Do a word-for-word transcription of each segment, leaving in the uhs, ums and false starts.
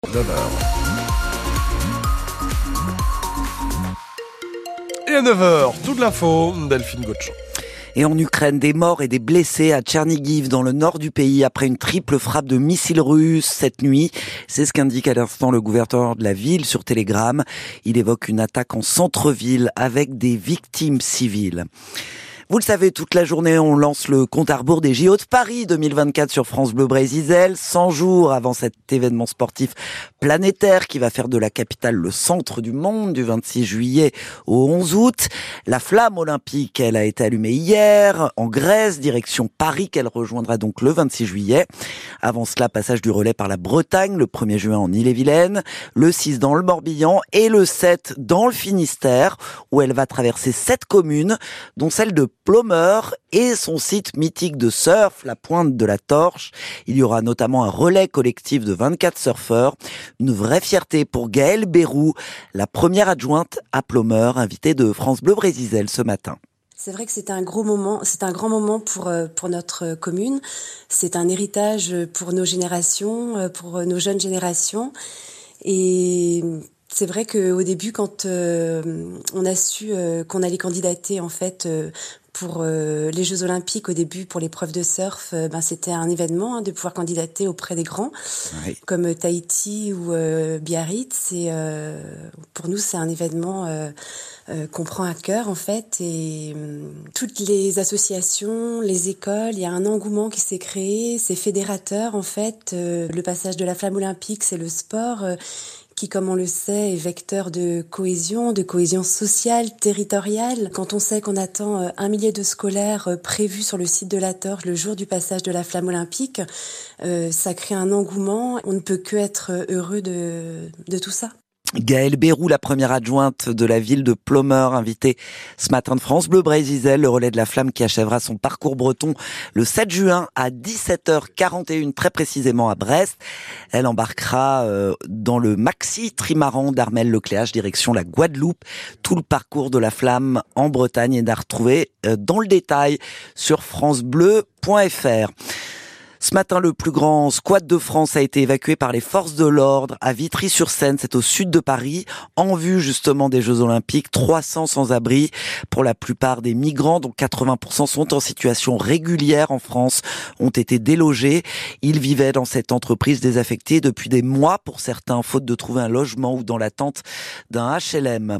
neuf heures. Et à neuf heures, toute l'info, Delphine Gauchon. Et en Ukraine, des morts et des blessés à Tchernigiv, dans le nord du pays, après une triple frappe de missiles russes cette nuit. C'est ce qu'indique à l'instant le gouverneur de la ville sur Telegram. Il évoque une attaque en centre-ville avec des victimes civiles. Vous le savez, toute la journée, on lance le compte à rebours des J O de Paris deux mille vingt-quatre sur France Bleu Brésil, cent jours avant cet événement sportif planétaire qui va faire de la capitale le centre du monde du vingt-six juillet au onze août. La flamme olympique, elle a été allumée hier en Grèce, direction Paris, qu'elle rejoindra donc le vingt-six juillet. Avant cela, passage du relais par la Bretagne, le premier juin en Ille-et-Vilaine, le six dans le Morbihan et le sept dans le Finistère, où elle va traverser sept communes, dont celle de Ploemeur et son site mythique de surf, la Pointe de la Torche. Il y aura notamment un relais collectif de vingt-quatre surfeurs. Une vraie fierté pour Gaëlle Bérou, la première adjointe à Ploemeur, invitée de France Bleu Brésil ce matin. C'est vrai que c'est un gros moment, c'est un grand moment pour pour notre commune. C'est un héritage pour nos générations, pour nos jeunes générations. Et c'est vrai qu'au début, quand euh, on a su euh, qu'on allait candidater en fait euh, pour euh, les Jeux Olympiques, au début pour l'épreuve de surf, euh, ben c'était un événement hein, de pouvoir candidater auprès des grands, oui. Comme Tahiti ou euh, Biarritz. Et euh, pour nous, c'est un événement euh, euh, qu'on prend à cœur en fait. Et euh, toutes les associations, les écoles, il y a un engouement qui s'est créé. C'est fédérateur en fait. Euh, le passage de la flamme olympique, c'est le sport. Euh, qui, comme on le sait, est vecteur de cohésion, de cohésion sociale, territoriale. Quand on sait qu'on attend un millier de scolaires prévus sur le site de la Torche le jour du passage de la flamme olympique, euh, ça crée un engouement. On ne peut que être heureux de, de tout ça. Gaëlle Bérou, la première adjointe de la ville de Ploemeur, invitée ce matin de France Bleu Brésil, le relais de la flamme qui achèvera son parcours breton le sept juin à dix-sept heures quarante et une, très précisément à Brest. Elle embarquera euh, dans le maxi trimaran d'Armel Lecléache, direction la Guadeloupe. Tout le parcours de la flamme en Bretagne est à retrouver euh, dans le détail sur francebleu point f r. Ce matin, le plus grand squat de France a été évacué par les forces de l'ordre à Vitry-sur-Seine, c'est au sud de Paris, en vue justement des Jeux Olympiques. trois cents sans-abri, pour la plupart des migrants, dont quatre-vingts pour cent sont en situation régulière en France, ont été délogés. Ils vivaient dans cette entreprise désaffectée depuis des mois pour certains, faute de trouver un logement ou dans l'attente d'un H L M.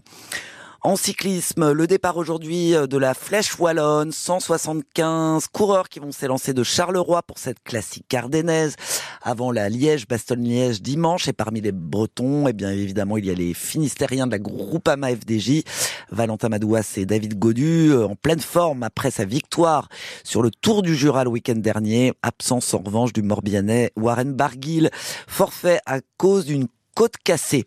En cyclisme, le départ aujourd'hui de la Flèche Wallonne, cent soixante-quinze coureurs qui vont s'élancer de Charleroi pour cette classique ardennaise avant la Liège-Bastogne-Liège dimanche. Et parmi les Bretons, eh bien évidemment, il y a les Finistériens de la Groupama F D J, Valentin Madouas et David Gaudu, en pleine forme après sa victoire sur le Tour du Jura le week-end dernier. Absence en revanche du Morbihanais Warren Barguil, forfait à cause d'une côte cassée.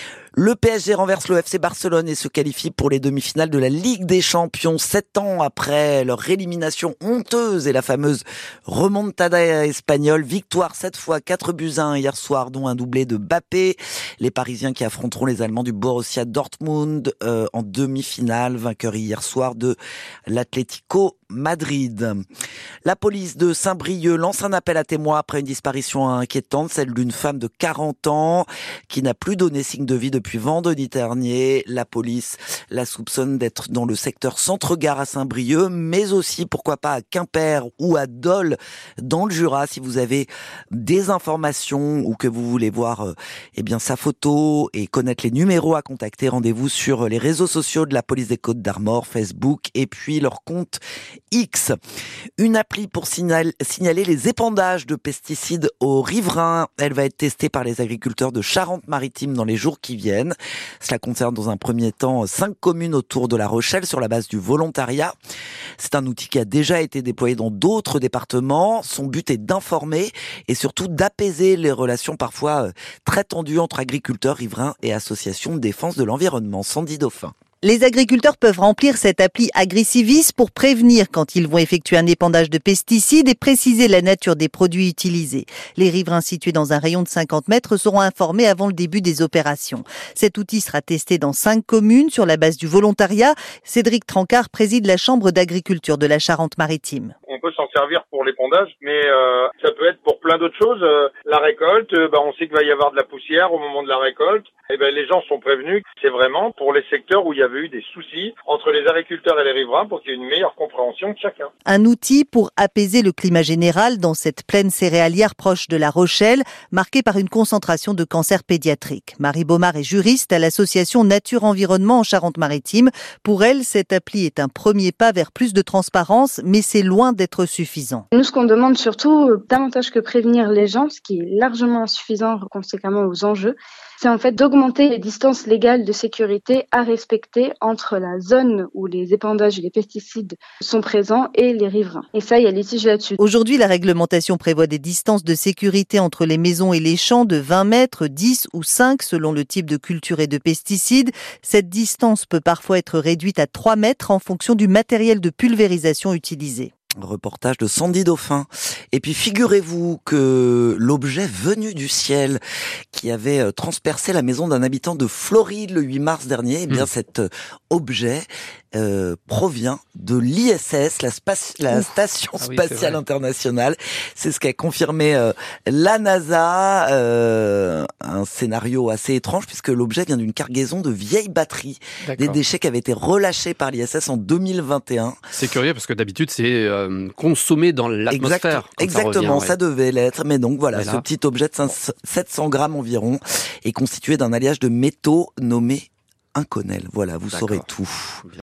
Le P S G renverse le F C Barcelone et se qualifie pour les demi-finales de la Ligue des Champions, sept ans après leur élimination honteuse et la fameuse remontada espagnole. Victoire cette fois, quatre buts à un hier soir, dont un doublé de Mbappé. Les Parisiens qui affronteront les Allemands du Borussia Dortmund euh, en demi-finale, vainqueur hier soir de l'Atlético Madrid. La police de Saint-Brieuc lance un appel à témoins après une disparition inquiétante, celle d'une femme de quarante ans qui n'a plus donné signe de vie depuis vendredi dernier. La police la soupçonne d'être dans le secteur Centre-Gare à Saint-Brieuc, mais aussi, pourquoi pas, à Quimper ou à Dole dans le Jura. Si vous avez des informations ou que vous voulez voir euh, eh bien sa photo et connaître les numéros à contacter, rendez-vous sur les réseaux sociaux de la police des Côtes-d'Armor, Facebook et puis leur compte X. Une appli pour signal, signaler les épandages de pesticides aux riverains. Elle va être testée par les agriculteurs de Charente-Maritime dans les jours qui viennent. Cela concerne dans un premier temps cinq communes autour de La Rochelle sur la base du volontariat. C'est un outil qui a déjà été déployé dans d'autres départements. Son but est d'informer et surtout d'apaiser les relations parfois très tendues entre agriculteurs, riverains et associations de défense de l'environnement. Sandy Dauphin. Les agriculteurs peuvent remplir cette appli Agricivis pour prévenir quand ils vont effectuer un épandage de pesticides et préciser la nature des produits utilisés. Les riverains situés dans un rayon de cinquante mètres seront informés avant le début des opérations. Cet outil sera testé dans cinq communes sur la base du volontariat. Cédric Trancard préside la Chambre d'agriculture de la Charente-Maritime. On peut s'en servir pour l'épandage, mais euh, ça peut être pour plein d'autres choses. Euh, la récolte, euh, bah, on sait qu'il va y avoir de la poussière au moment de la récolte. Et ben les gens sont prévenus. C'est vraiment pour les secteurs où il y avait eu des soucis entre les agriculteurs et les riverains pour qu'il y ait une meilleure compréhension de chacun. Un outil pour apaiser le climat général dans cette plaine céréalière proche de La Rochelle, marquée par une concentration de cancers pédiatriques. Marie Baumard est juriste à l'association Nature Environnement en Charente-Maritime. Pour elle, cette appli est un premier pas vers plus de transparence, mais c'est loin d'être suffisant. Nous, ce qu'on demande surtout, davantage que prévenir les gens, ce qui est largement insuffisant conséquemment aux enjeux, c'est en fait d'augmenter les distances légales de sécurité à respecter entre la zone où les épandages et les pesticides sont présents et les riverains. Et ça, il y a litige là-dessus. Aujourd'hui, la réglementation prévoit des distances de sécurité entre les maisons et les champs de vingt mètres, dix ou cinq selon le type de culture et de pesticides. Cette distance peut parfois être réduite à trois mètres en fonction du matériel de pulvérisation utilisé. Reportage de Sandy Dauphin. Et puis figurez-vous que l'objet venu du ciel qui avait transpercé la maison d'un habitant de Floride le huit mars dernier, eh bien mmh. cet objet euh, provient de l'I S S, la, spaci- la Station ah oui, Spatiale c'est Internationale. C'est ce qu'a confirmé euh, la NASA. Euh, un scénario assez étrange puisque l'objet vient d'une cargaison de vieilles batteries, D'accord. des déchets qui avaient été relâchés par l'I S S en deux mille vingt et un. C'est curieux parce que d'habitude c'est euh, consommé dans l'atmosphère. Exact, exactement, ça, revient, ça ouais. devait l'être. Mais donc voilà, voilà. ce petit objet de sept cents grammes environ est constitué d'un alliage de métaux nommés inconel. Voilà, vous D'accord. saurez tout. Bien.